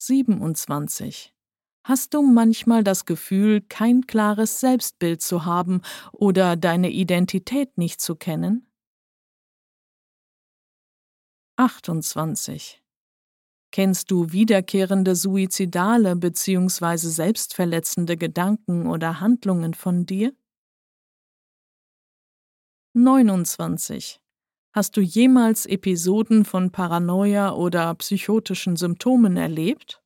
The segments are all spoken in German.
27. Hast du manchmal das Gefühl, kein klares Selbstbild zu haben oder deine Identität nicht zu kennen? 28. Kennst du wiederkehrende suizidale bzw. selbstverletzende Gedanken oder Handlungen von dir? 29. Hast du jemals Episoden von Paranoia oder psychotischen Symptomen erlebt?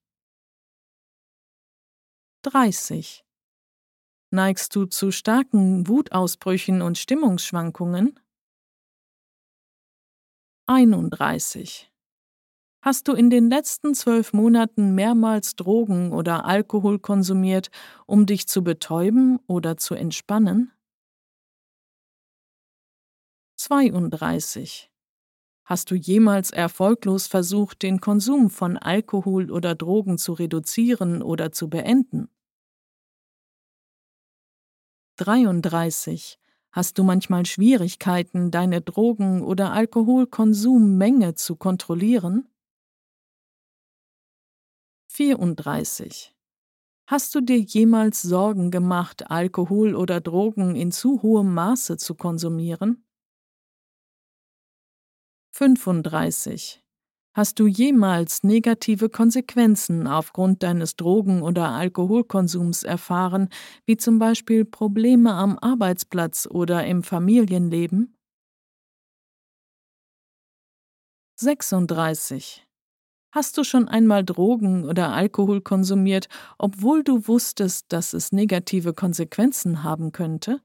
30. Neigst du zu starken Wutausbrüchen und Stimmungsschwankungen? 31. Hast du in den letzten 12 Monaten mehrmals Drogen oder Alkohol konsumiert, um dich zu betäuben oder zu entspannen? 32. Hast du jemals erfolglos versucht, den Konsum von Alkohol oder Drogen zu reduzieren oder zu beenden? 33. Hast du manchmal Schwierigkeiten, deine Drogen- oder Alkoholkonsummenge zu kontrollieren? 34. Hast du dir jemals Sorgen gemacht, Alkohol oder Drogen in zu hohem Maße zu konsumieren? 35. Hast du jemals negative Konsequenzen aufgrund deines Drogen- oder Alkoholkonsums erfahren, wie zum Beispiel Probleme am Arbeitsplatz oder im Familienleben? 36. Hast du schon einmal Drogen oder Alkohol konsumiert, obwohl du wusstest, dass es negative Konsequenzen haben könnte?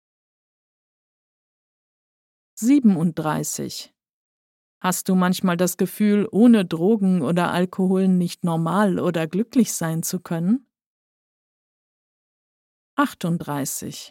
37. Hast du manchmal das Gefühl, ohne Drogen oder Alkohol nicht normal oder glücklich sein zu können? 38.